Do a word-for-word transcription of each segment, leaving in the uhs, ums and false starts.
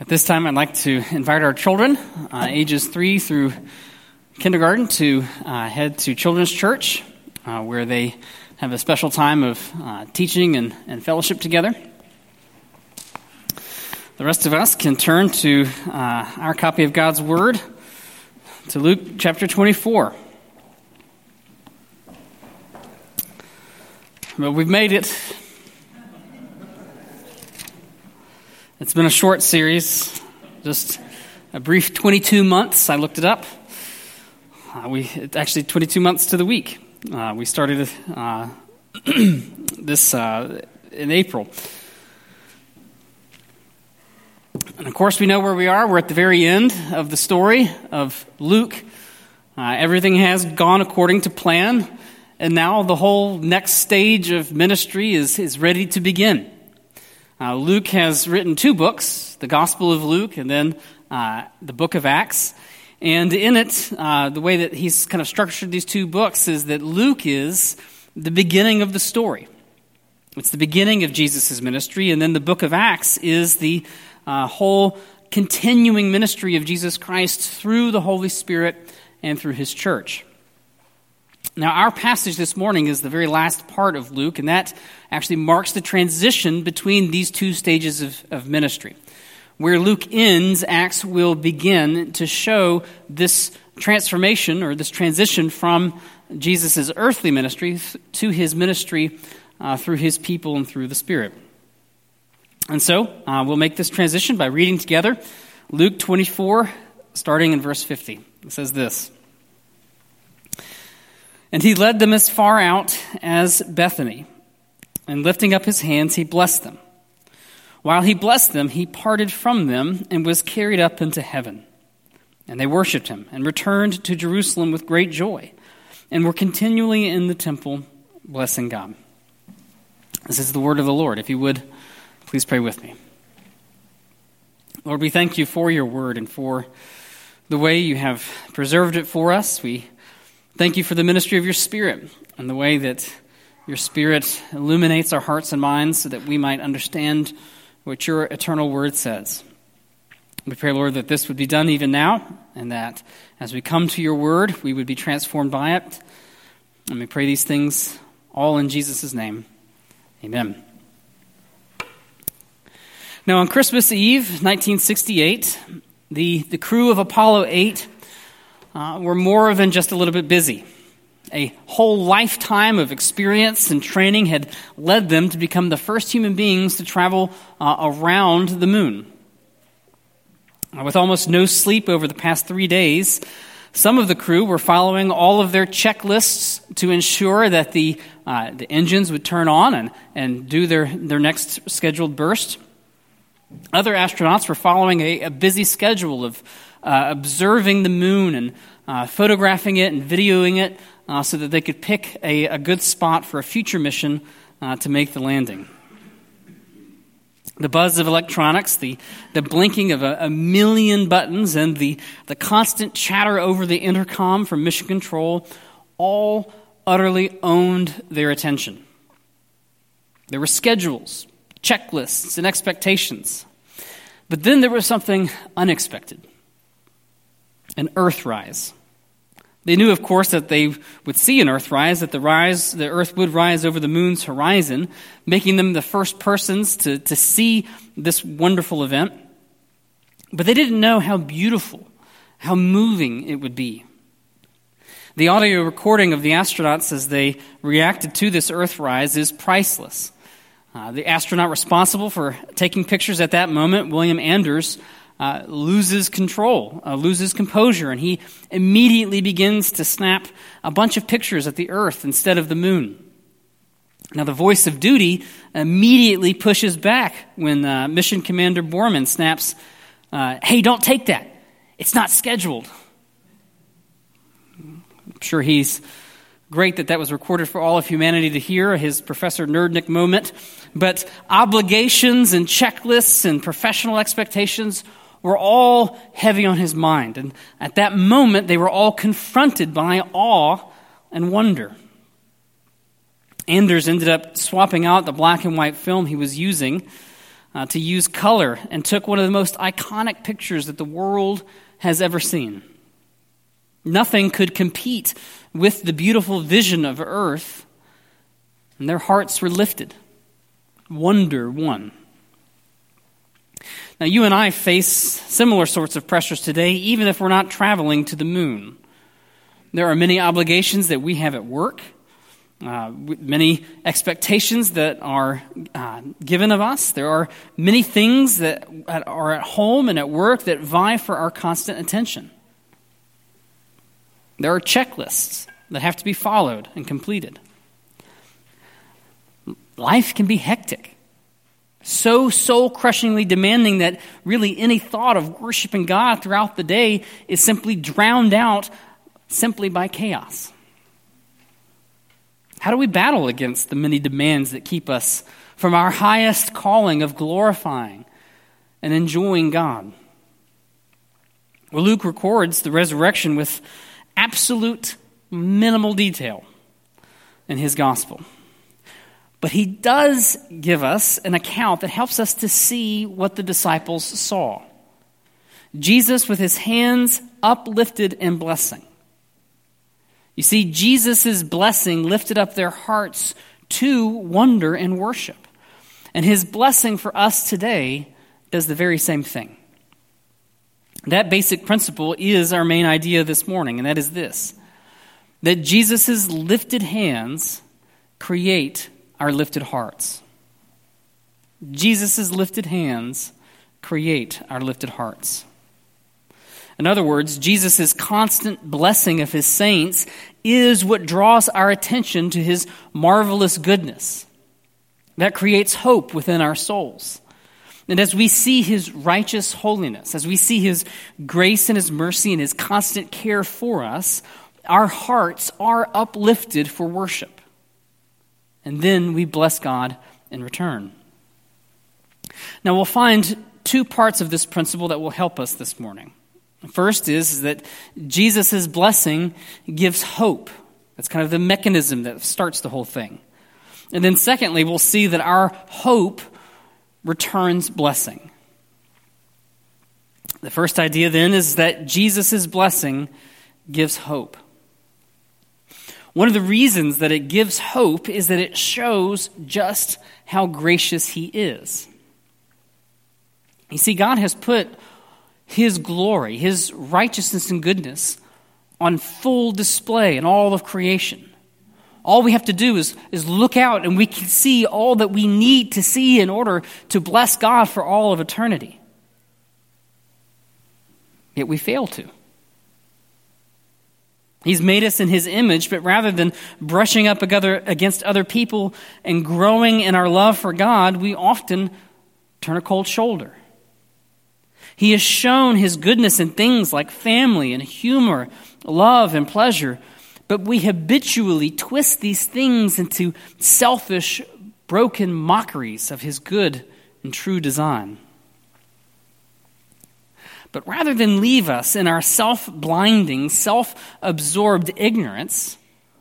At this time, I'd like to invite our children, uh, ages three through kindergarten, to uh, head to Children's Church, uh, where they have a special time of uh, teaching and, and fellowship together. The rest of us can turn to uh, our copy of God's Word, to Luke chapter twenty-four. But we've made it. It's been a short series, just a brief twenty-two months. I looked it up. Uh, we it's actually twenty-two months to the week. Uh, we started uh, this uh, in April. And of course, we know where we are. We're at the very end of the story of Luke. Uh, everything has gone according to plan, and now the whole next stage of ministry is, is ready to begin. Uh, Luke has written two books, the Gospel of Luke and then uh, the book of Acts. And in it, uh, the way that he's kind of structured these two books is that Luke is the beginning of the story. It's the beginning of Jesus' ministry, and then the book of Acts is the uh, whole continuing ministry of Jesus Christ through the Holy Spirit and through his church. Now, our passage this morning is the very last part of Luke, and that actually marks the transition between these two stages of, of ministry. Where Luke ends, Acts will begin to show this transformation or this transition from Jesus' earthly ministry to his ministry uh, through his people and through the Spirit. And so, uh, we'll make this transition by reading together Luke twenty-four, starting in verse fifty. It says this: "And he led them as far out as Bethany, and lifting up his hands, he blessed them. While he blessed them, he parted from them and was carried up into heaven. And they worshipped him and returned to Jerusalem with great joy, and were continually in the temple blessing God." This is the word of the Lord. If you would, please pray with me. Lord, we thank you for your word and for the way you have preserved it for us. We thank you for the ministry of your Spirit and the way that your Spirit illuminates our hearts and minds so that we might understand what your eternal word says. We pray, Lord, that this would be done even now, and that as we come to your word, we would be transformed by it. And we pray these things all in Jesus' name. Amen. Now, on Christmas Eve, nineteen sixty-eight, the, the crew of Apollo eight uh, were more than just a little bit busy. A whole lifetime of experience and training had led them to become the first human beings to travel uh, around the moon. With almost no sleep over the past three days, some of the crew were following all of their checklists to ensure that the uh, the engines would turn on and, and do their, their next scheduled burst. Other astronauts were following a, a busy schedule of uh, observing the moon and uh, photographing it and videoing it, Uh, so that they could pick a, a good spot for a future mission uh, to make the landing. The buzz of electronics, the, the blinking of a, a million buttons, and the, the constant chatter over the intercom from Mission Control all utterly owned their attention. There were schedules, checklists, and expectations. But then there was something unexpected: an Earthrise. They knew, of course, that they would see an Earthrise, that the rise, the Earth would rise over the moon's horizon, making them the first persons to, to see this wonderful event. But they didn't know how beautiful, how moving it would be. The audio recording of the astronauts as they reacted to this Earthrise is priceless. Uh, the astronaut responsible for taking pictures at that moment, William Anders, Uh, loses control, uh, loses composure, and he immediately begins to snap a bunch of pictures at the Earth instead of the moon. Now, the voice of duty immediately pushes back when uh, Mission Commander Borman snaps, uh, "Hey, don't take that. It's not scheduled." I'm sure he's great that that was recorded for all of humanity to hear, his Professor Nerdnick moment. But obligations and checklists and professional expectations were all heavy on his mind. And at that moment, they were all confronted by awe and wonder. Anders ended up swapping out the black and white film he was using uh, to use color and took one of the most iconic pictures that the world has ever seen. Nothing could compete with the beautiful vision of earth, and their hearts were lifted. Wonder won. Now, you and I face similar sorts of pressures today, even if we're not traveling to the moon. There are many obligations that we have at work, uh, many expectations that are uh, given of us. There are many things that are at home and at work that vie for our constant attention. There are checklists that have to be followed and completed. Life can be hectic, so soul-crushingly demanding that really any thought of worshiping God throughout the day is simply drowned out simply by chaos. How do we battle against the many demands that keep us from our highest calling of glorifying and enjoying God? Well, Luke records the resurrection with absolute minimal detail in his gospel. But he does give us an account that helps us to see what the disciples saw. Jesus with his hands uplifted in blessing. You see, Jesus' blessing lifted up their hearts to wonder and worship. And his blessing for us today does the very same thing. That basic principle is our main idea this morning, and that is this: that Jesus' lifted hands create our lifted hearts. Jesus' lifted hands create our lifted hearts. In other words, Jesus' constant blessing of his saints is what draws our attention to his marvelous goodness. That creates hope within our souls. And as we see his righteous holiness, as we see his grace and his mercy and his constant care for us, our hearts are uplifted for worship. And then we bless God in return. Now we'll find two parts of this principle that will help us this morning. First is, is that Jesus' blessing gives hope. That's kind of the mechanism that starts the whole thing. And then secondly, we'll see that our hope returns blessing. The first idea then is that Jesus' blessing gives hope. One of the reasons that it gives hope is that it shows just how gracious he is. You see, God has put his glory, his righteousness and goodness on full display in all of creation. All we have to do is, is look out and we can see all that we need to see in order to bless God for all of eternity. Yet we fail to. He's made us in his image, but rather than brushing up against other people and growing in our love for God, we often turn a cold shoulder. He has shown his goodness in things like family and humor, love and pleasure, but we habitually twist these things into selfish, broken mockeries of his good and true design. But rather than leave us in our self-blinding, self-absorbed ignorance,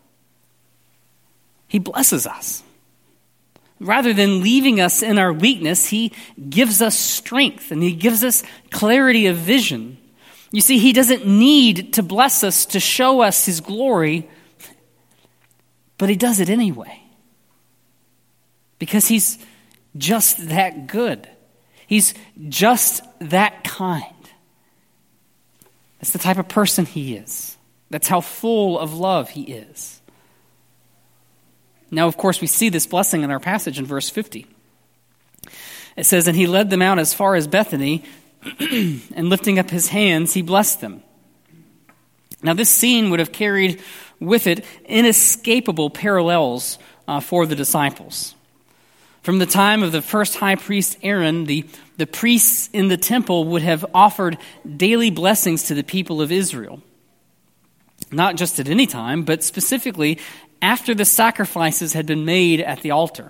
he blesses us. Rather than leaving us in our weakness, he gives us strength and he gives us clarity of vision. You see, he doesn't need to bless us to show us his glory, but he does it anyway. Because he's just that good. He's just that kind. That's the type of person he is. That's how full of love he is. Now, of course, we see this blessing in our passage in verse fifty. It says, "And he led them out as far as Bethany, and lifting up his hands, he blessed them." Now, this scene would have carried with it inescapable parallels uh, for the disciples. From the time of the first high priest Aaron, the, the priests in the temple would have offered daily blessings to the people of Israel. Not just at any time, but specifically after the sacrifices had been made at the altar.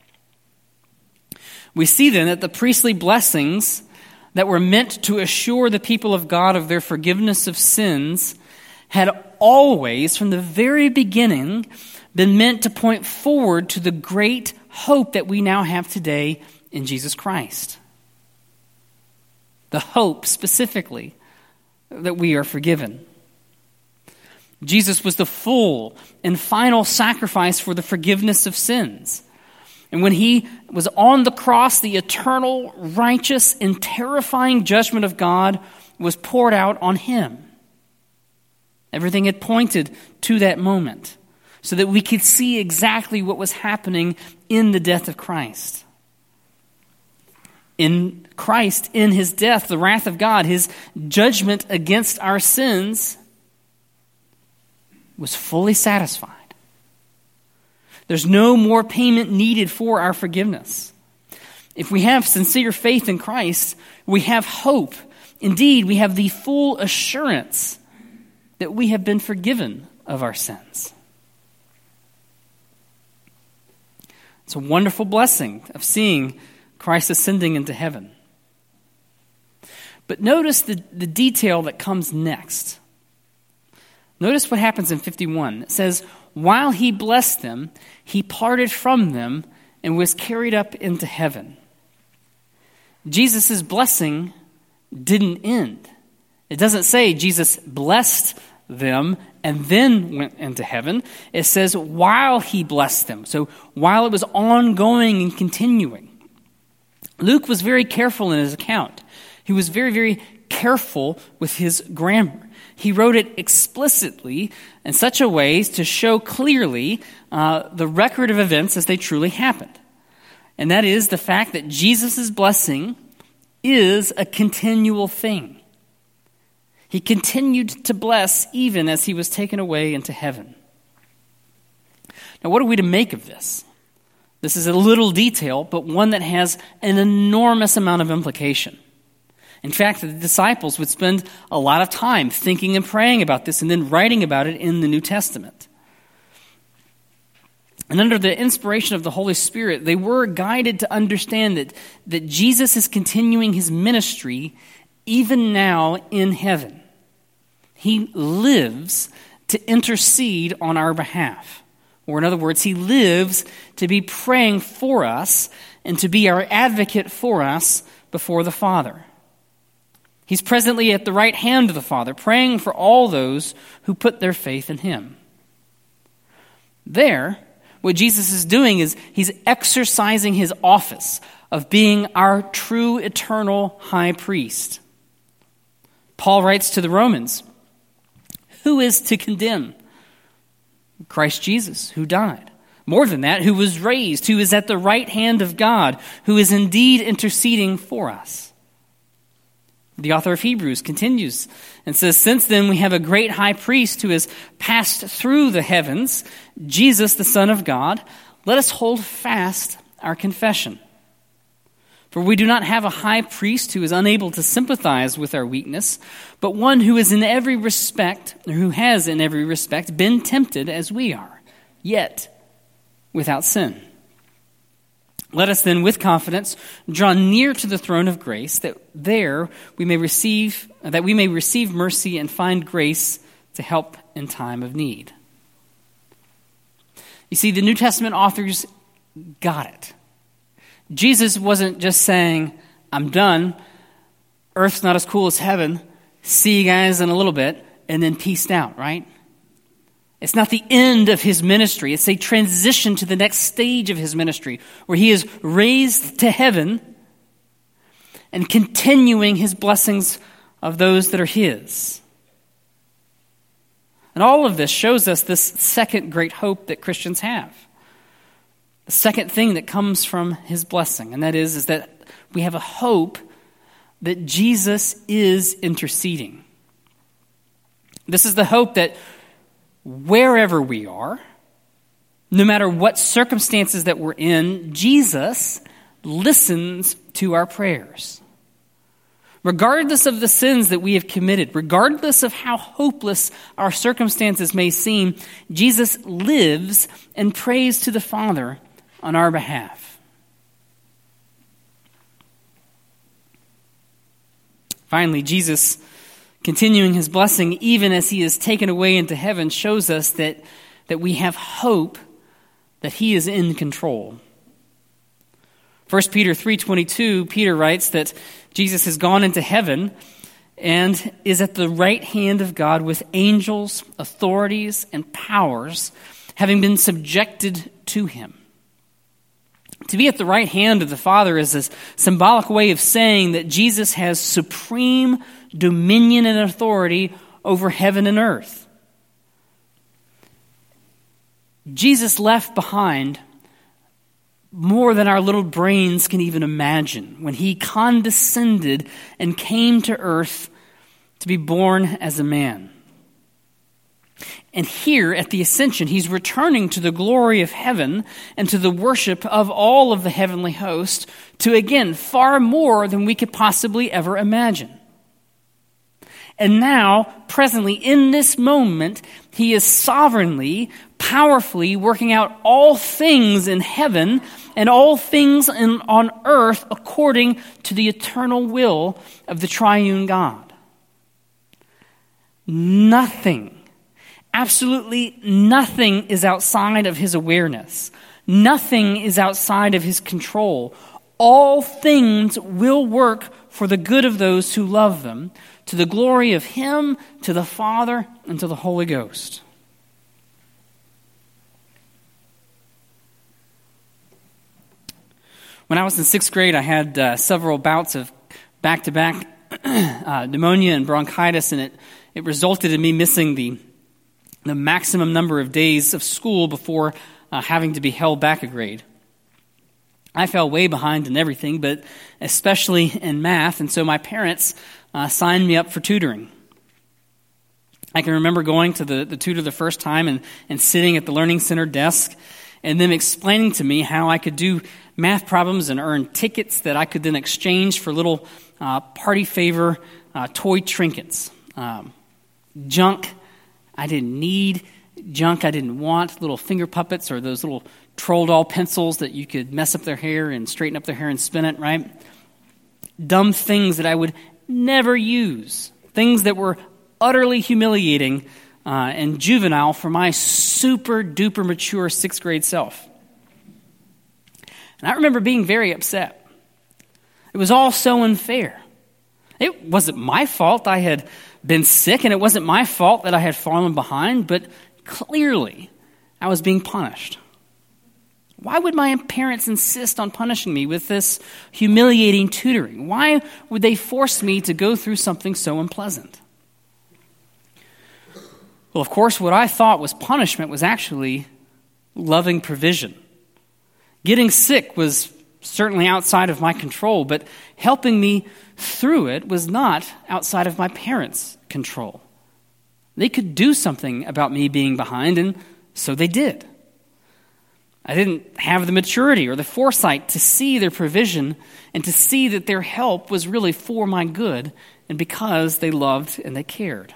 We see then that the priestly blessings that were meant to assure the people of God of their forgiveness of sins had always, from the very beginning, been meant to point forward to the great hope that we now have today in Jesus Christ. the hope specifically that we are forgiven. Jesus was the full and final sacrifice for the forgiveness of sins. And when he was on the cross, the eternal, righteous, and terrifying judgment of God was poured out on him. Everything had pointed to that moment so that we could see exactly what was happening in the death of Christ. In Christ, in his death, the wrath of God, his judgment against our sins was fully satisfied. There's no more payment needed for our forgiveness. If we have sincere faith in Christ, we have hope. Indeed, we have the full assurance that we have been forgiven of our sins. It's a wonderful blessing of seeing Christ ascending into heaven. But notice the, the detail that comes next. Notice what happens in fifty-one. It says, while he blessed them, he parted from them and was carried up into heaven. Jesus' blessing didn't end. It doesn't say Jesus blessed them and then went into heaven. It says while he blessed them. So while it was ongoing and continuing. Luke was very careful in his account. He was very, very careful with his grammar. He wrote it explicitly in such a way to show clearly uh, the record of events as they truly happened. And that is the fact that Jesus' blessing is a continual thing. He continued to bless even as he was taken away into heaven. Now, what are we to make of this? This is a little detail, but one that has an enormous amount of implication. In fact, the disciples would spend a lot of time thinking and praying about this and then writing about it in the New Testament. And under the inspiration of the Holy Spirit, they were guided to understand that, that Jesus is continuing his ministry even now in heaven. He lives to intercede on our behalf. Or in other words, he lives to be praying for us and to be our advocate for us before the Father. He's presently at the right hand of the Father, praying for all those who put their faith in him. There, what Jesus is doing is he's exercising his office of being our true eternal high priest. Paul writes to the Romans, who is to condemn? Christ Jesus, who died. More than that, who was raised, who is at the right hand of God, who is indeed interceding for us. The author of Hebrews continues and says, since then we have a great high priest who has passed through the heavens, Jesus, the Son of God. Let us hold fast our confession. For we do not have a high priest who is unable to sympathize with our weakness, but one who is in every respect, or who has in every respect been tempted as we are, yet without sin. Let us then, with confidence, draw near to the throne of grace, that there we may receive that we may receive mercy and find grace to help in time of need. You see, the New Testament authors got it. Jesus wasn't just saying, I'm done, earth's not as cool as heaven, see you guys in a little bit, and then peaced out, right? It's not the end of his ministry. It's a transition to the next stage of his ministry, where he is raised to heaven and continuing his blessings of those that are his. And all of this shows us this second great hope that Christians have. The second thing that comes from his blessing, and that is, is that we have a hope that Jesus is interceding. This is the hope that wherever we are, no matter what circumstances that we're in, Jesus listens to our prayers. Regardless of the sins that we have committed, regardless of how hopeless our circumstances may seem, Jesus lives and prays to the Father on our behalf. Finally, Jesus, continuing his blessing, even as he is taken away into heaven, shows us that, that we have hope that he is in control. First Peter three twenty-two, Peter writes that Jesus has gone into heaven and is at the right hand of God with angels, authorities, and powers, having been subjected to him. To be at the right hand of the Father is a symbolic way of saying that Jesus has supreme dominion and authority over heaven and earth. Jesus left behind more than our little brains can even imagine when he condescended and came to earth to be born as a man. And here at the ascension, he's returning to the glory of heaven and to the worship of all of the heavenly host to, again, far more than we could possibly ever imagine. And now, presently, in this moment, he is sovereignly, powerfully working out all things in heaven and all things in, on earth according to the eternal will of the triune God. Nothing, absolutely nothing is outside of his awareness. Nothing is outside of his control. All things will work for the good of those who love them, to the glory of him, to the Father, and to the Holy Ghost. When I was in sixth grade, I had uh, several bouts of back-to-back uh, pneumonia and bronchitis, and it, it resulted in me missing the, the maximum number of days of school before uh, having to be held back a grade. I fell way behind in everything, but especially in math, and so my parents uh, signed me up for tutoring. I can remember going to the, the tutor the first time and, and sitting at the Learning Center desk and them explaining to me how I could do math problems and earn tickets that I could then exchange for little uh, party favor uh, toy trinkets. Um, junk I didn't need, junk I didn't want, little finger puppets or those little troll doll pencils that you could mess up their hair and straighten up their hair and spin it, right? Dumb things that I would never use. Things that were utterly humiliating uh, and juvenile for my super duper mature sixth grade self. And I remember being very upset. It was all so unfair. It wasn't my fault I had been sick, and it wasn't my fault that I had fallen behind, but clearly I was being punished. Why would my parents insist on punishing me with this humiliating tutoring? Why would they force me to go through something so unpleasant? Well, of course, what I thought was punishment was actually loving provision. Getting sick was certainly outside of my control, but helping me through it was not outside of my parents' control. They could do something about me being behind, and so they did. I didn't have the maturity or the foresight to see their provision and to see that their help was really for my good and because they loved and they cared.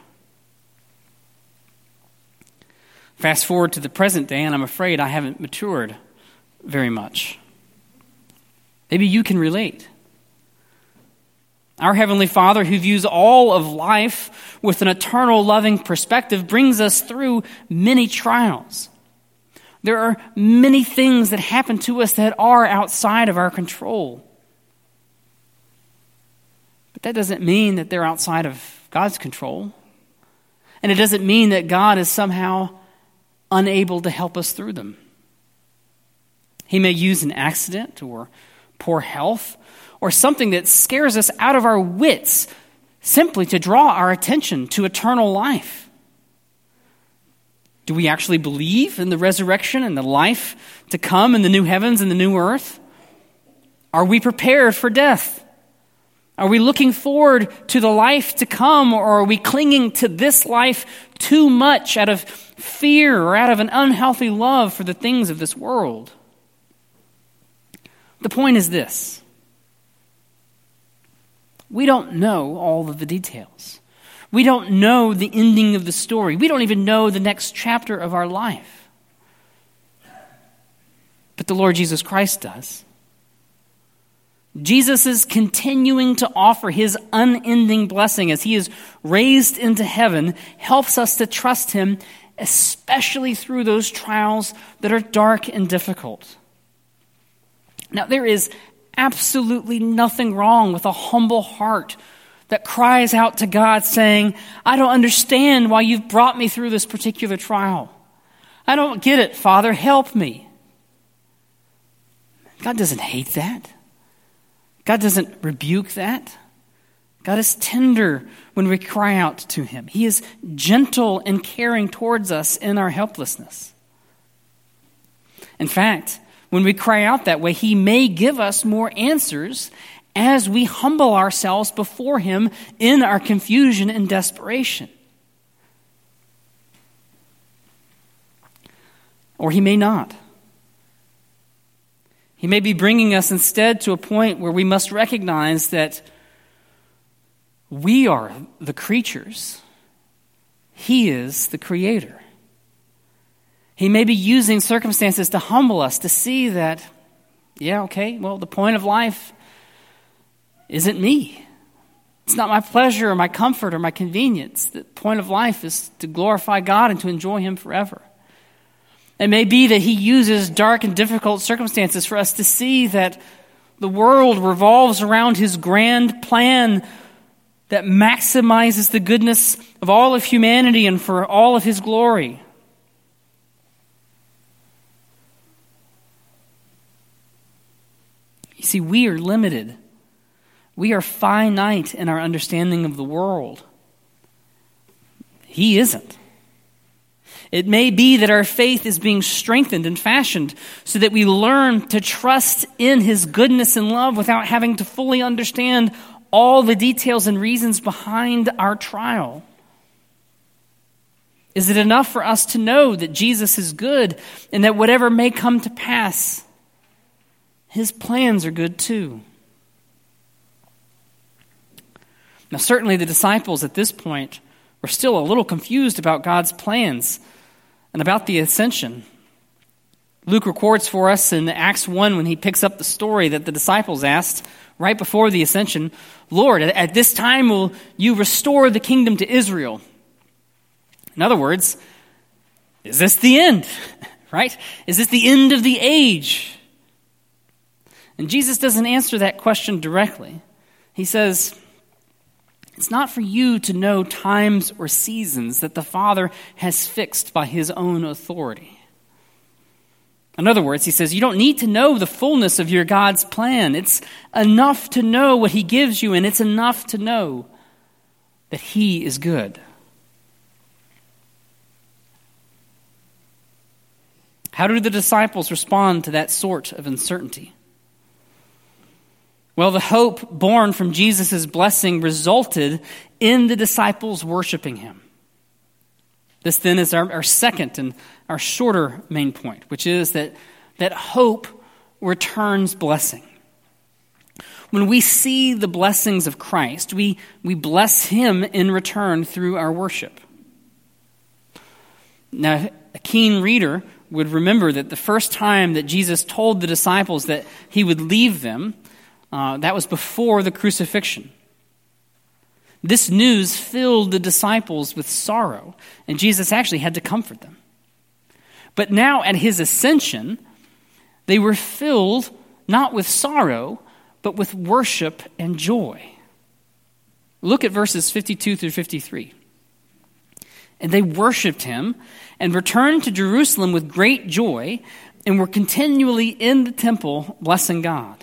Fast forward to the present day, and I'm afraid I haven't matured very much. Maybe you can relate. Our Heavenly Father, who views all of life with an eternal loving perspective, brings us through many trials. There are many things that happen to us that are outside of our control. But that doesn't mean that they're outside of God's control. And it doesn't mean that God is somehow unable to help us through them. He may use an accident or poor health or something that scares us out of our wits simply to draw our attention to eternal life. Do we actually believe in the resurrection and the life to come in the new heavens and the new earth? Are we prepared for death? Are we looking forward to the life to come, or are we clinging to this life too much out of fear or out of an unhealthy love for the things of this world? The point is this. We don't know all of the details. We don't know the ending of the story. We don't even know the next chapter of our life. But the Lord Jesus Christ does. Jesus is continuing to offer his unending blessing as he is raised into heaven, helps us to trust him, especially through those trials that are dark and difficult. Now, there is absolutely nothing wrong with a humble heart that cries out to God saying, I don't understand why you've brought me through this particular trial. I don't get it, Father, help me. God doesn't hate that. God doesn't rebuke that. God is tender when we cry out to him. He is gentle and caring towards us in our helplessness. In fact, when we cry out that way, he may give us more answers as we humble ourselves before him in our confusion and desperation. Or he may not. He may be bringing us instead to a point where we must recognize that we are the creatures. He is the creator. He may be using circumstances to humble us, to see that, yeah, okay, well, the point of life isn't me. It's not my pleasure or my comfort or my convenience. The point of life is to glorify God and to enjoy him forever. It may be that he uses dark and difficult circumstances for us to see that the world revolves around his grand plan that maximizes the goodness of all of humanity and for all of his glory. You see, we are limited. We are finite in our understanding of the world. He isn't. It may be that our faith is being strengthened and fashioned so that we learn to trust in his goodness and love without having to fully understand all the details and reasons behind our trial. Is it enough for us to know that Jesus is good and that whatever may come to pass, his plans are good too? Now, certainly the disciples at this point were still a little confused about God's plans and about the ascension. Luke records for us in Acts one when he picks up the story that the disciples asked right before the ascension, Lord, at this time will you restore the kingdom to Israel? In other words, is this the end? Right? Is this the end of the age? And Jesus doesn't answer that question directly. He says, it's not for you to know times or seasons that the Father has fixed by his own authority. In other words, he says, you don't need to know the fullness of your God's plan. It's enough to know what he gives you, and it's enough to know that he is good. How do the disciples respond to that sort of uncertainty? Well, the hope born from Jesus' blessing resulted in the disciples worshiping him. This then is our, our second and our shorter main point, which is that, that hope returns blessing. When we see the blessings of Christ, we, we bless him in return through our worship. Now, a keen reader would remember that the first time that Jesus told the disciples that he would leave them, uh, that was before the crucifixion. This news filled the disciples with sorrow, and Jesus actually had to comfort them. But now at his ascension, they were filled not with sorrow, but with worship and joy. Look at verses fifty-two through fifty-three. And they worshiped him and returned to Jerusalem with great joy and were continually in the temple blessing God.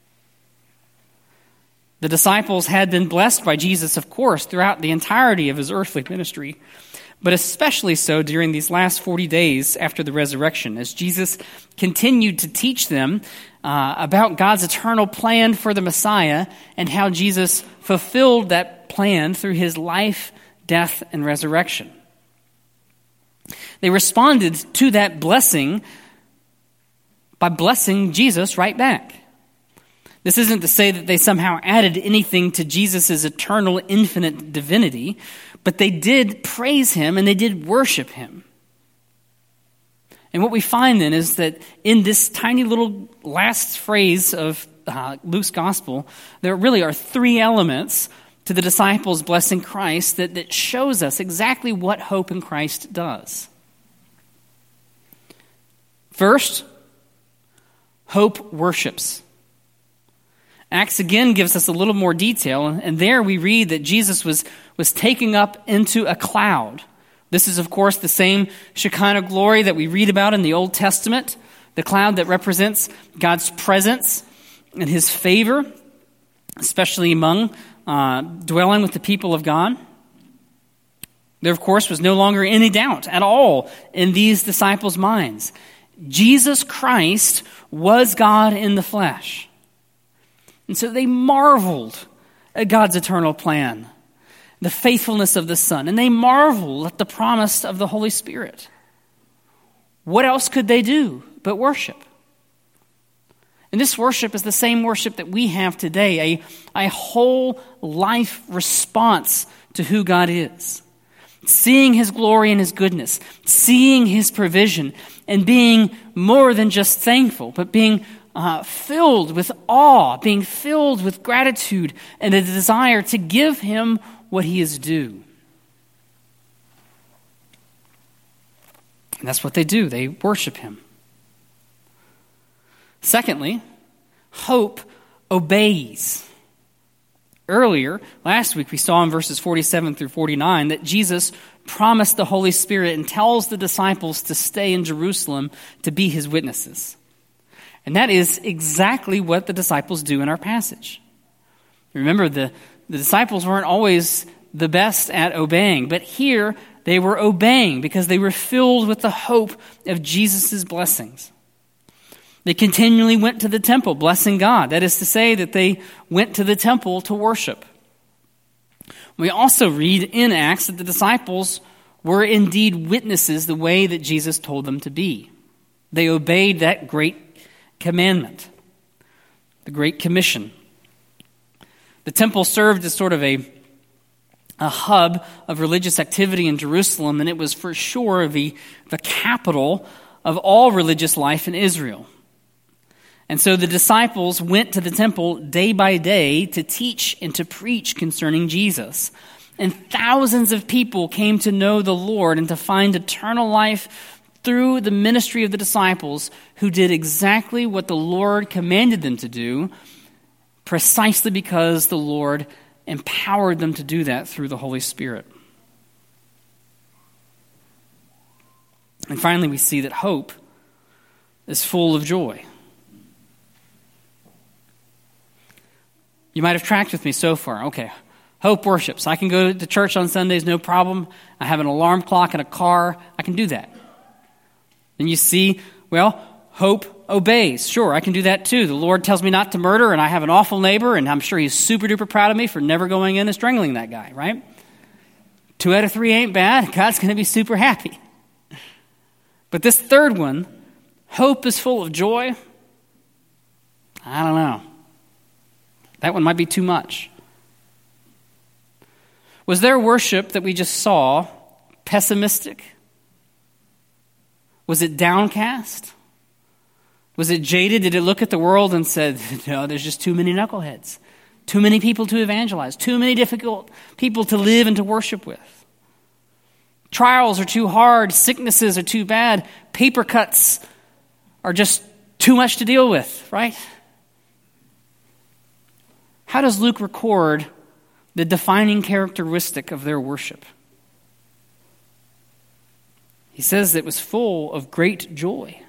The disciples had been blessed by Jesus, of course, throughout the entirety of his earthly ministry, but especially so during these last forty days after the resurrection, as Jesus continued to teach them uh, about God's eternal plan for the Messiah and how Jesus fulfilled that plan through his life, death, and resurrection. They responded to that blessing by blessing Jesus right back. This isn't to say that they somehow added anything to Jesus' eternal, infinite divinity, but they did praise him and they did worship him. And what we find then is that in this tiny little last phrase of uh, Luke's gospel, there really are three elements to the disciples blessing Christ that, that shows us exactly what hope in Christ does. First, hope worships. Acts again gives us a little more detail, and there we read that Jesus was, was taken up into a cloud. This is, of course, the same Shekinah glory that we read about in the Old Testament, the cloud that represents God's presence and his favor, especially among uh, dwelling with the people of God. There, of course, was no longer any doubt at all in these disciples' minds. Jesus Christ was God in the flesh. And so they marveled at God's eternal plan, the faithfulness of the Son, and they marveled at the promise of the Holy Spirit. What else could they do but worship? And this worship is the same worship that we have today, a, a whole life response to who God is. Seeing his glory and his goodness, seeing his provision, and being more than just thankful, but being uh, filled with awe, being filled with gratitude and a desire to give him what he is due. And that's what they do. They worship him. Secondly, hope obeys. Earlier, last week, we saw in verses forty-seven through forty-nine that Jesus promised the Holy Spirit and tells the disciples to stay in Jerusalem to be his witnesses. And that is exactly what the disciples do in our passage. Remember, the, the disciples weren't always the best at obeying, but here they were obeying because they were filled with the hope of Jesus' blessings. They continually went to the temple, blessing God. That is to say that they went to the temple to worship. We also read in Acts that the disciples were indeed witnesses the way that Jesus told them to be. They obeyed that great commandment, the Great Commission. The temple served as sort of a, a hub of religious activity in Jerusalem, and it was for sure the, the capital of all religious life in Israel. And so the disciples went to the temple day by day to teach and to preach concerning Jesus. And thousands of people came to know the Lord and to find eternal life through the ministry of the disciples who did exactly what the Lord commanded them to do, precisely because the Lord empowered them to do that through the Holy Spirit. And finally, we see that hope is full of joy. You might have tracked with me so far. Okay, hope worships. I can go to church on Sundays, no problem. I have an alarm clock in a car. I can do that. And you see, well, hope obeys. Sure, I can do that too. The Lord tells me not to murder, and I have an awful neighbor, and I'm sure he's super duper proud of me for never going in and strangling that guy, right? Two out of three ain't bad. God's going to be super happy. But this third one, hope is full of joy. I don't know. That one might be too much. Was their worship that we just saw pessimistic? Was it downcast? Was it jaded? Did it look at the world and said, no, there's just too many knuckleheads, too many people to evangelize, too many difficult people to live and to worship with? Trials are too hard, sicknesses are too bad, paper cuts are just too much to deal with, right? How does Luke record the defining characteristic of their worship? He says it was full of great joy.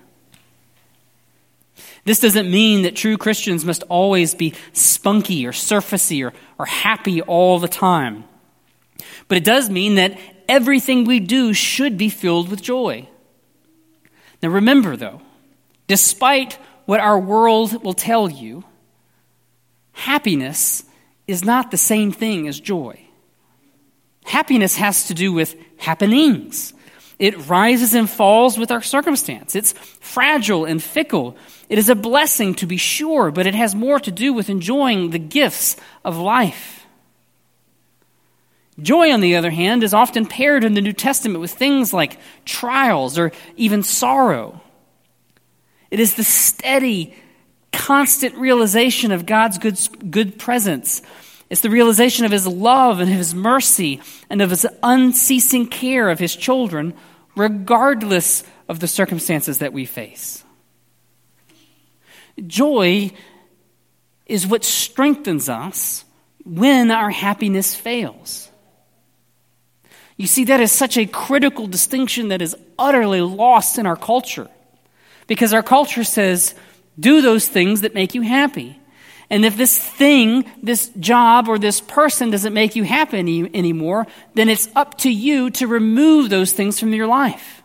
This doesn't mean that true Christians must always be spunky or surfacey or, or happy all the time. But it does mean that everything we do should be filled with joy. Now remember though, despite what our world will tell you, happiness is not the same thing as joy. Happiness has to do with happenings. It rises and falls with our circumstance. It's fragile and fickle. It is a blessing to be sure, but it has more to do with enjoying the gifts of life. Joy, on the other hand, is often paired in the New Testament with things like trials or even sorrow. It is the steady, constant realization of God's good, good presence. It's the realization of his love and his mercy and of his unceasing care of his children, regardless of the circumstances that we face. Joy is what strengthens us when our happiness fails. You see, that is such a critical distinction that is utterly lost in our culture. Because our culture says, do those things that make you happy. And if this thing, this job, or this person doesn't make you happy any, anymore, then it's up to you to remove those things from your life.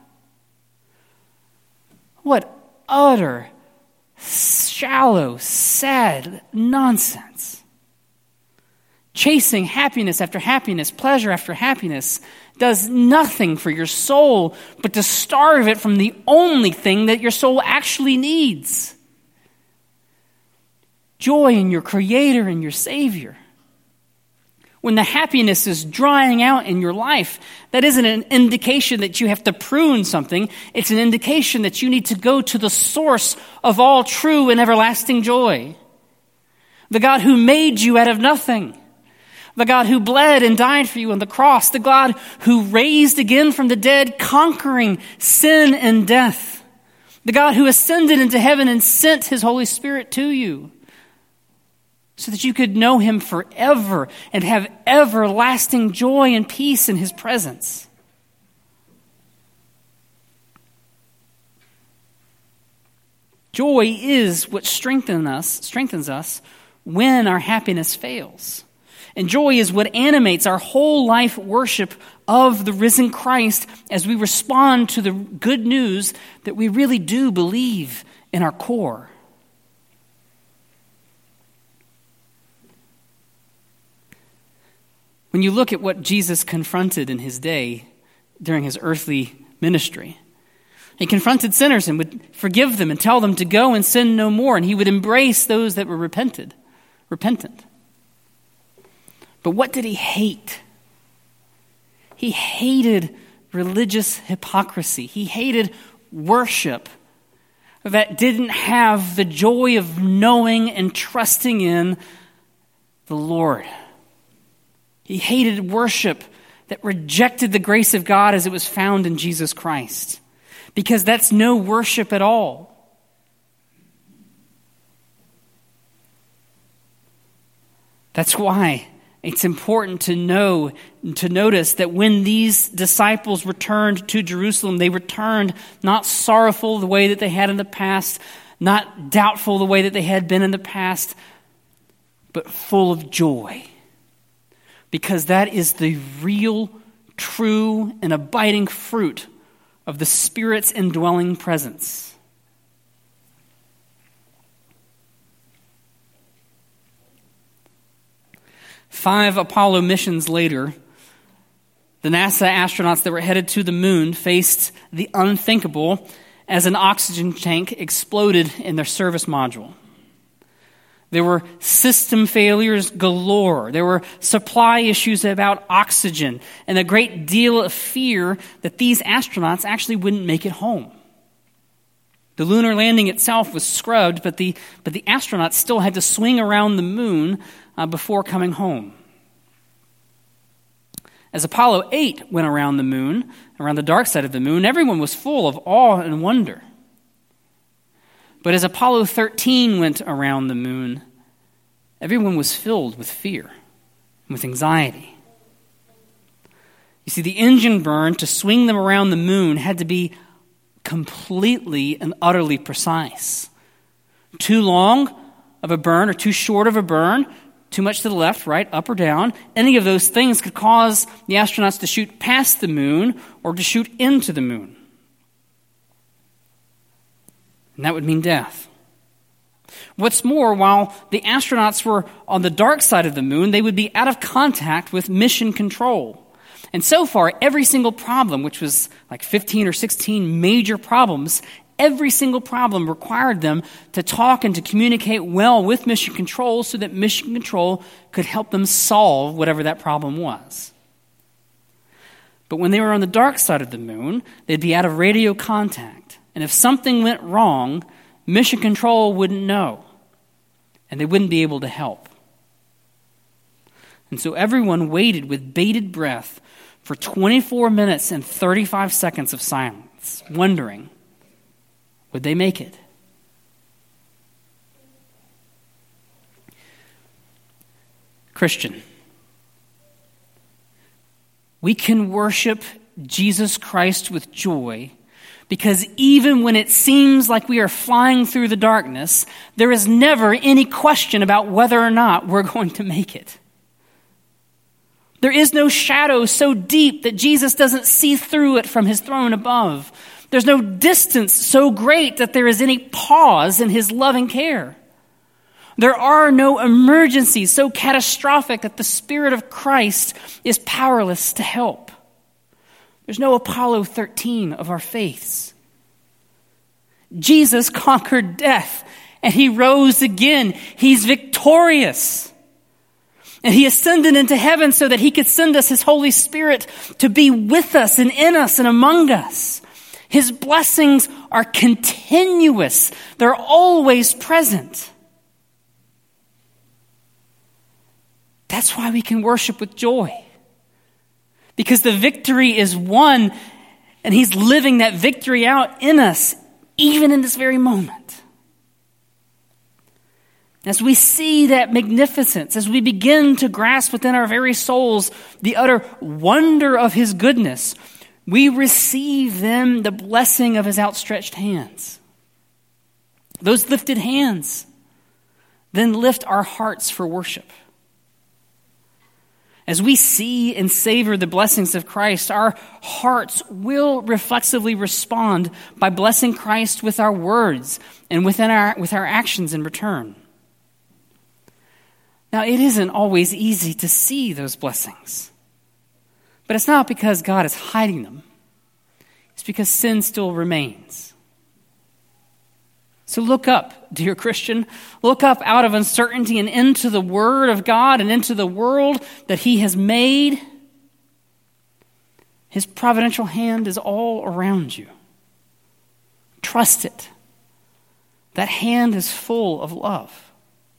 What utter, shallow, sad nonsense. Chasing happiness after happiness, pleasure after happiness, does nothing for your soul but to starve it from the only thing that your soul actually needs. Joy in your Creator and your Savior. When the happiness is drying out in your life, that isn't an indication that you have to prune something. It's an indication that you need to go to the source of all true and everlasting joy. The God who made you out of nothing. The God who bled and died for you on the cross. The God who raised again from the dead, conquering sin and death. The God who ascended into heaven and sent His Holy Spirit to you, so that you could know Him forever and have everlasting joy and peace in His presence. Joy is what strengthens us, strengthens us when our happiness fails. And joy is what animates our whole life worship of the risen Christ as we respond to the good news that we really do believe in our core. When you look at what Jesus confronted in His day during His earthly ministry, He confronted sinners and would forgive them and tell them to go and sin no more, and He would embrace those that were repented, repentant. But what did He hate? He hated religious hypocrisy. He hated worship that didn't have the joy of knowing and trusting in the Lord. He hated worship that rejected the grace of God as it was found in Jesus Christ, because that's no worship at all. That's why it's important to know, to notice that when these disciples returned to Jerusalem, they returned not sorrowful the way that they had in the past, not doubtful the way that they had been in the past, but full of joy. Because that is the real, true, and abiding fruit of the Spirit's indwelling presence. Five Apollo missions later, the NASA astronauts that were headed to the moon faced the unthinkable as an oxygen tank exploded in their service module. There were system failures galore. There were supply issues about oxygen and a great deal of fear that these astronauts actually wouldn't make it home. The lunar landing itself was scrubbed, but the, but the astronauts still had to swing around the moon uh, before coming home. As Apollo eight went around the moon, around the dark side of the moon, everyone was full of awe and wonder. But as Apollo thirteen went around the moon, everyone was filled with fear and with anxiety. You see, the engine burn to swing them around the moon had to be completely and utterly precise. Too long of a burn or too short of a burn, too much to the left, right, up or down, any of those things could cause the astronauts to shoot past the moon or to shoot into the moon. And that would mean death. What's more, while the astronauts were on the dark side of the moon, they would be out of contact with mission control. And so far, every single problem, which was like fifteen or sixteen major problems, every single problem required them to talk and to communicate well with mission control so that mission control could help them solve whatever that problem was. But when they were on the dark side of the moon, they'd be out of radio contact. And if something went wrong, mission control wouldn't know, and they wouldn't be able to help. And so everyone waited with bated breath for twenty-four minutes and thirty-five seconds of silence, wondering, would they make it? Christian, we can worship Jesus Christ with joy because even when it seems like we are flying through the darkness, there is never any question about whether or not we're going to make it. There is no shadow so deep that Jesus doesn't see through it from his throne above. There's no distance so great that there is any pause in his loving care. There are no emergencies so catastrophic that the Spirit of Christ is powerless to help. There's no Apollo thirteen of our faiths. Jesus conquered death and he rose again. He's victorious. And he ascended into heaven so that he could send us his Holy Spirit to be with us and in us and among us. His blessings are continuous. They're always present. That's why we can worship with joy. Because the victory is won, and he's living that victory out in us, even in this very moment. As we see that magnificence, as we begin to grasp within our very souls the utter wonder of his goodness, we receive then the blessing of his outstretched hands. Those lifted hands then lift our hearts for worship. As we see and savor the blessings of Christ, our hearts will reflexively respond by blessing Christ with our words and within our, with our actions in return. Now, it isn't always easy to see those blessings, but it's not because God is hiding them. It's because sin still remains. So look up, dear Christian. Look up out of uncertainty and into the Word of God and into the world that he has made. His providential hand is all around you. Trust it. That hand is full of love.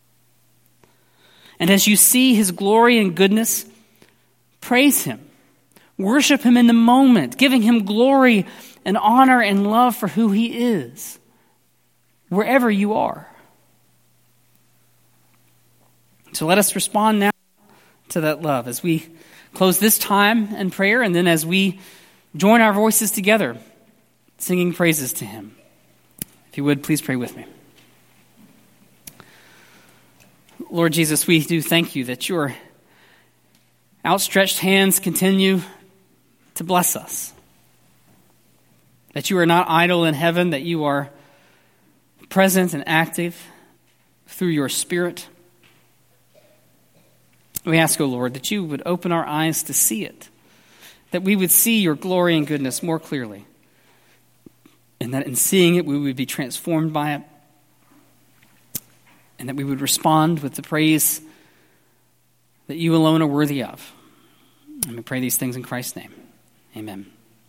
And as you see his glory and goodness, praise him. Worship him in the moment, giving him glory and honor and love for who he is, wherever you are. So let us respond now to that love as we close this time in prayer, and then as we join our voices together, singing praises to him. If you would, please pray with me. Lord Jesus, we do thank you that your outstretched hands continue to bless us. That you are not idle in heaven, that you are present and active through your Spirit. We ask, O Lord, that you would open our eyes to see it, that we would see your glory and goodness more clearly, and that in seeing it, we would be transformed by it, and that we would respond with the praise that you alone are worthy of. And we pray these things in Christ's name. Amen.